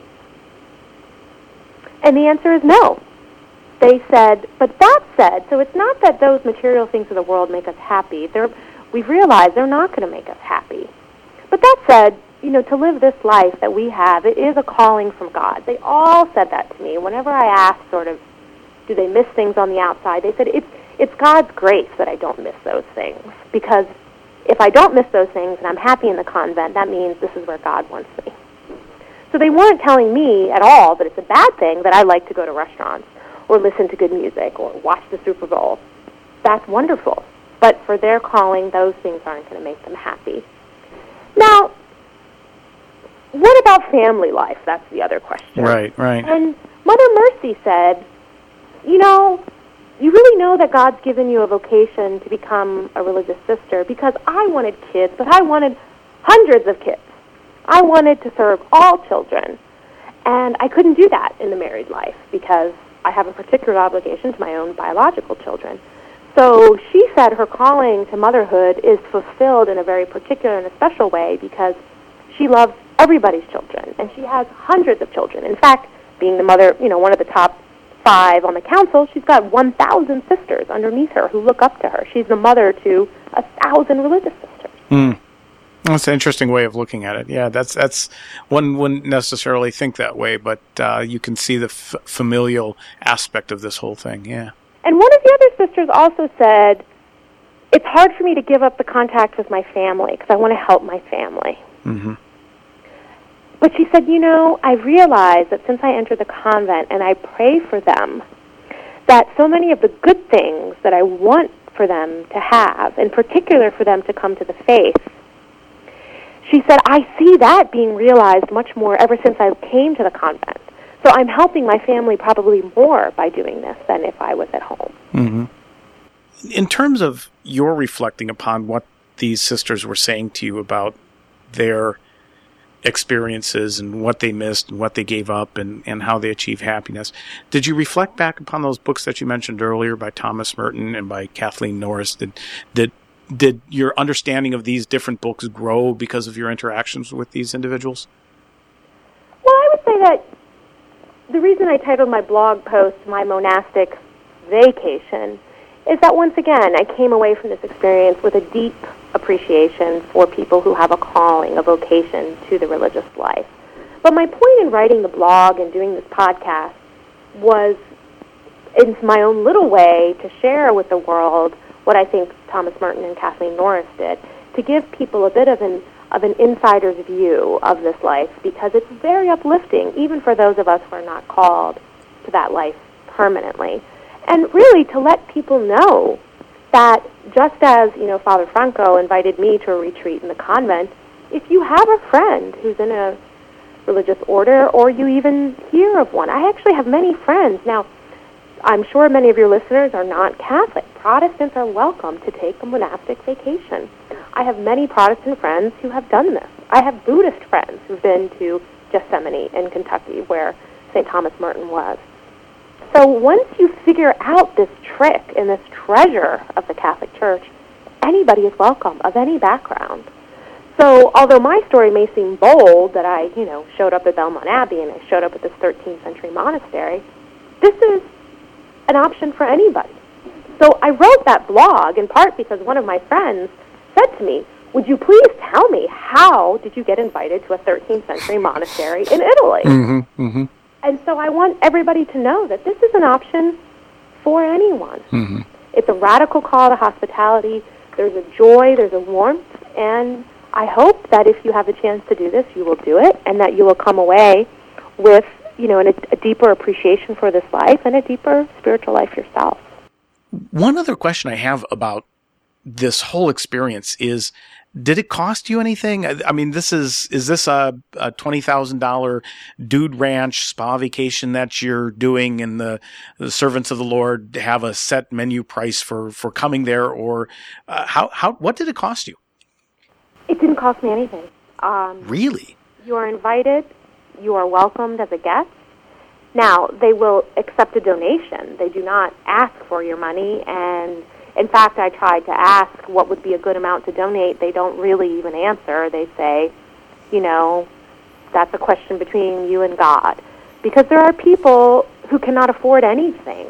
And the answer is no. They said, but that said, so it's not that those material things of the world make us happy. We've realized they're not going to make us happy. But that said, to live this life that we have, it is a calling from God. They all said that to me. Whenever I asked sort of, do they miss things on the outside, they said, it's God's grace that I don't miss those things. Because if I don't miss those things and I'm happy in the convent, that means this is where God wants me. So they weren't telling me at all that it's a bad thing that I like to go to restaurants or listen to good music or watch the Super Bowl. That's wonderful. But for their calling, those things aren't going to make them happy. Now, what about family life? That's the other question. Right. And Mother Mercy said, you really know that God's given you a vocation to become a religious sister, because I wanted kids, but I wanted hundreds of kids. I wanted to serve all children, and I couldn't do that in the married life because I have a particular obligation to my own biological children. So she said her calling to motherhood is fulfilled in a very particular and a special way because she loves everybody's children, and she has hundreds of children. In fact, being the mother, one of the top 5 on the council, she's got 1,000 sisters underneath her who look up to her. She's the mother to 1,000 religious sisters. That's an interesting way of looking at it. Yeah, that's one wouldn't necessarily think that way, but you can see the familial aspect of this whole thing. Yeah. And one of the other sisters also said, it's hard for me to give up the contact with my family because I want to help my family. Mm-hmm. But she said, I realized that since I entered the convent and I pray for them, that so many of the good things that I want for them to have, in particular for them to come to the faith, she said, I see that being realized much more ever since I came to the convent. So I'm helping my family probably more by doing this than if I was at home. Mm-hmm. In terms of your reflecting upon what these sisters were saying to you about their experiences and what they missed and what they gave up and how they achieved happiness, did you reflect back upon those books that you mentioned earlier by Thomas Merton and by Kathleen Norris? Did your understanding of these different books grow because of your interactions with these individuals? Well, I would say that the reason I titled my blog post My Monastic Vacation is that once again I came away from this experience with a deep appreciation for people who have a calling, a vocation to the religious life. But my point in writing the blog and doing this podcast was, in my own little way, to share with the world what I think Thomas Merton and Kathleen Norris did, to give people a bit of an insider's view of this life, because it's very uplifting, even for those of us who are not called to that life permanently. And really to let people know that just as, Father Franco invited me to a retreat in the convent, if you have a friend who's in a religious order, or you even hear of one, I actually have many friends. Now, I'm sure many of your listeners are not Catholic. Protestants are welcome to take a monastic vacation. I have many Protestant friends who have done this. I have Buddhist friends who've been to Gethsemane in Kentucky, where St. Thomas Merton was. So once you figure out this trick and this treasure of the Catholic Church, anybody is welcome, of any background. So although my story may seem bold, that I, showed up at Belmont Abbey and I showed up at this 13th century monastery, this is an option for anybody. So I wrote that blog in part because one of my friends said to me, would you please tell me, how did you get invited to a 13th century monastery in Italy? Mm-hmm, mm-hmm. And so I want everybody to know that this is an option for anyone. Mm-hmm. It's a radical call to hospitality. There's a joy, there's a warmth, and I hope that if you have a chance to do this, you will do it, and that you will come away with, a deeper appreciation for this life and a deeper spiritual life yourself. One other question I have about this whole experience is Did it cost you anything? I mean, is this a $20,000 dude ranch spa vacation that you're doing, and the servants of the Lord have a set menu price for coming there, or what did it cost you? It didn't cost me anything. Really? You are invited. You are welcomed as a guest. Now, they will accept a donation. They do not ask for your money, and in fact, I tried to ask what would be a good amount to donate. They don't really even answer. They say, that's a question between you and God. Because there are people who cannot afford anything.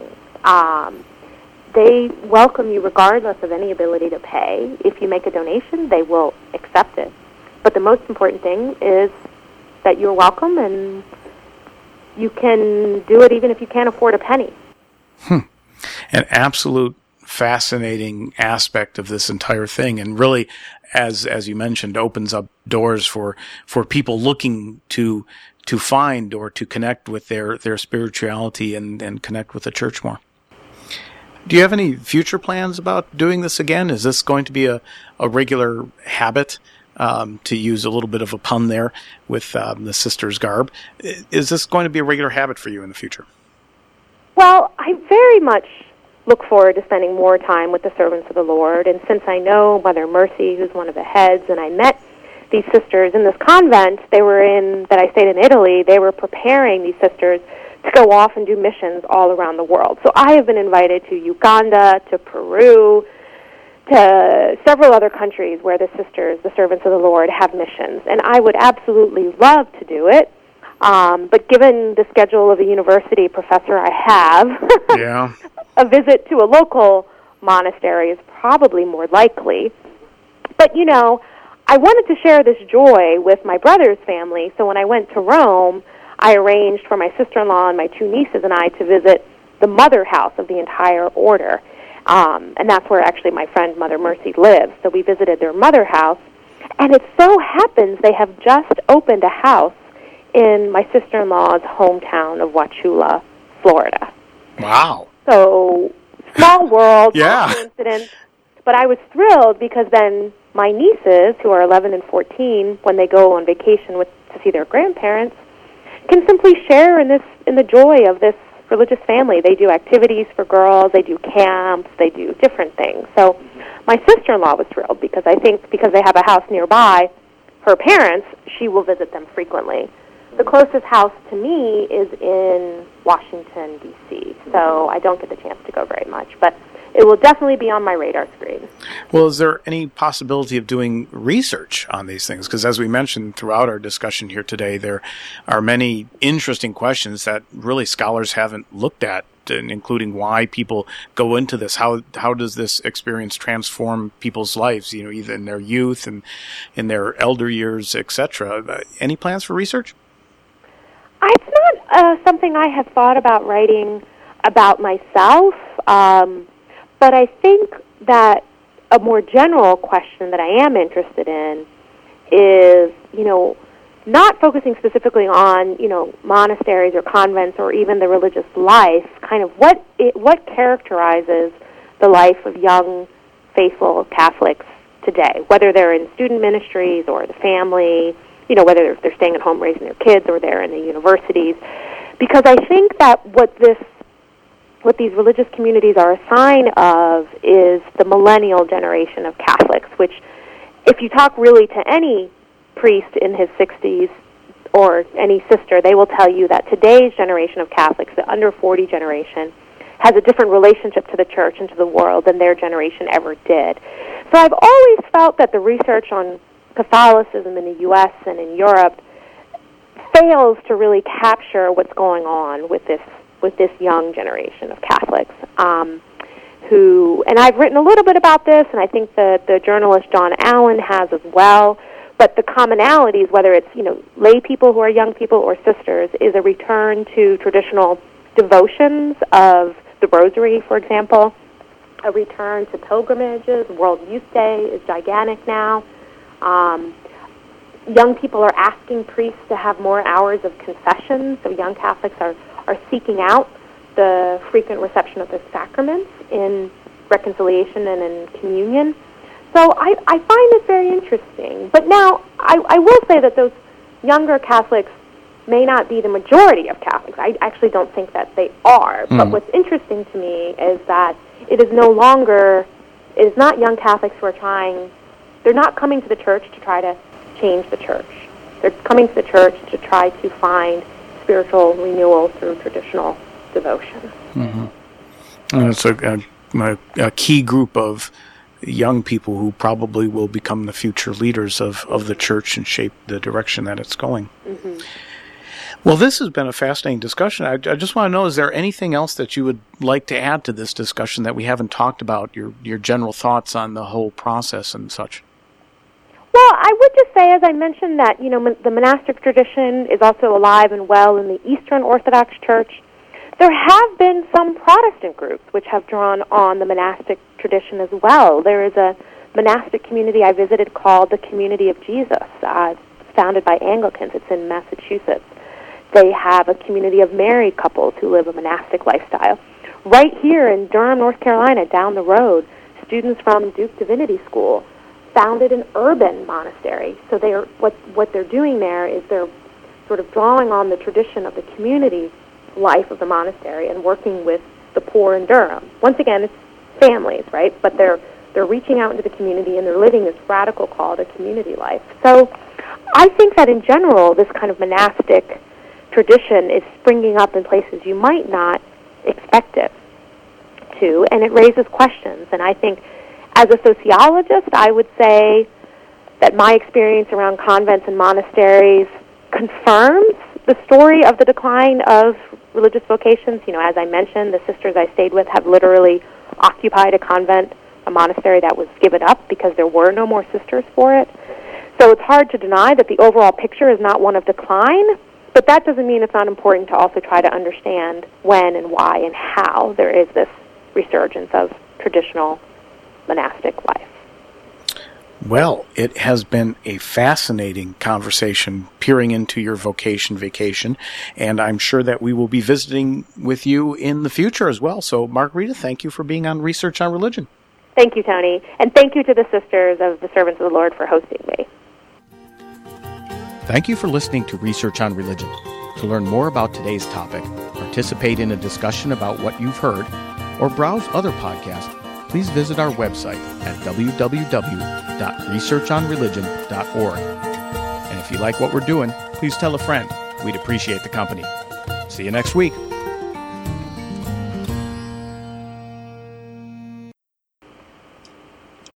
They welcome you regardless of any ability to pay. If you make a donation, they will accept it. But the most important thing is that you're welcome, and you can do it even if you can't afford a penny. An absolute fascinating aspect of this entire thing, and really, as you mentioned, opens up doors for people looking to find or to connect with their spirituality and connect with the church more. Do you have any future plans about doing this again? Is this going to be a regular habit, to use a little bit of a pun there with the sister's garb? Is this going to be a regular habit for you in the future? Well, I very much look forward to spending more time with the servants of the Lord. And since I know Mother Mercy, who's one of the heads, and I met these sisters in this convent that I stayed in Italy, they were preparing these sisters to go off and do missions all around the world. So I have been invited to Uganda, to Peru, to several other countries where the sisters, the servants of the Lord, have missions. And I would absolutely love to do it. But given the schedule of a university professor I have, yeah. a visit to a local monastery is probably more likely. But, I wanted to share this joy with my brother's family, so when I went to Rome, I arranged for my sister-in-law and my two nieces and I to visit the mother house of the entire order. And that's where actually my friend Mother Mercy lives. So we visited their mother house, and it so happens they have just opened a house in my sister-in-law's hometown of Wauchula, Florida. Wow. So, small world, yeah. coincidence. But I was thrilled because then my nieces, who are 11 and 14, when they go on vacation to see their grandparents, can simply share in the joy of this religious family. They do activities for girls, they do camps, they do different things. So my sister-in-law was thrilled because I think because they have a house nearby, her parents, she will visit them frequently. The closest house to me is in Washington, D.C., so I don't get the chance to go very much, but it will definitely be on my radar screen. Well, is there any possibility of doing research on these things? Because as we mentioned throughout our discussion here today, there are many interesting questions that really scholars haven't looked at, including why people go into this. How does this experience transform people's lives, either in their youth and in their elder years, etc.? Any plans for research? It's not something I have thought about writing about myself, but I think that a more general question that I am interested in is, not focusing specifically on, monasteries or convents or even the religious life, kind of what characterizes the life of young, faithful Catholics today, whether they're in student ministries or the family, whether they're staying at home raising their kids or they're in the universities. Because I think that what these religious communities are a sign of is the millennial generation of Catholics, which, if you talk really to any priest in his 60s or any sister, they will tell you that today's generation of Catholics, the under 40 generation, has a different relationship to the church and to the world than their generation ever did. So I've always felt that the research on Catholicism in the U.S. and in Europe fails to really capture what's going on with this young generation of Catholics, and I've written a little bit about this, and I think the journalist John Allen has as well, but the commonalities, whether it's, lay people who are young people or sisters, is a return to traditional devotions of the Rosary, for example, a return to pilgrimages. World Youth Day is gigantic now. Young people are asking priests to have more hours of confession, so young Catholics are seeking out the frequent reception of the sacraments in reconciliation and in communion. So I find it very interesting. But now, I will say that those younger Catholics may not be the majority of Catholics. I actually don't think that they are. But what's interesting to me is that it is not young Catholics who are they're not coming to the church to try to change the church. They're coming to the church to try to find spiritual renewal through traditional devotion. Mm-hmm. And it's a key group of young people who probably will become the future leaders of the church and shape the direction that it's going. Mm-hmm. Well, this has been a fascinating discussion. I just want to know, is there anything else that you would like to add to this discussion that we haven't talked about, your general thoughts on the whole process and such? Well, I would just say, as I mentioned, that the monastic tradition is also alive and well in the Eastern Orthodox Church. There have been some Protestant groups which have drawn on the monastic tradition as well. There is a monastic community I visited called the Community of Jesus, founded by Anglicans. It's in Massachusetts. They have a community of married couples who live a monastic lifestyle. Right here in Durham, North Carolina, down the road, students from Duke Divinity School founded an urban monastery. So what they're doing there is they're sort of drawing on the tradition of the community life of the monastery and working with the poor in Durham. Once again, it's families, right? But they're reaching out into the community and they're living this radical call to community life. So I think that in general, this kind of monastic tradition is springing up in places you might not expect it to, and it raises questions. And I think as a sociologist, I would say that my experience around convents and monasteries confirms the story of the decline of religious vocations. As I mentioned, the sisters I stayed with have literally occupied a monastery that was given up because there were no more sisters for it. So it's hard to deny that the overall picture is not one of decline, but that doesn't mean it's not important to also try to understand when and why and how there is this resurgence of traditional monastic life. Well, it has been a fascinating conversation peering into your vacation, and I'm sure that we will be visiting with you in the future as well. So, Margarita, thank you for being on Research on Religion. Thank you, Tony, and thank you to the Sisters of the Servants of the Lord for hosting me. Thank you for listening to Research on Religion. To learn more about today's topic, participate in a discussion about what you've heard, or browse other podcasts, please visit our website at www.researchonreligion.org. And if you like what we're doing, please tell a friend. We'd appreciate the company. See you next week.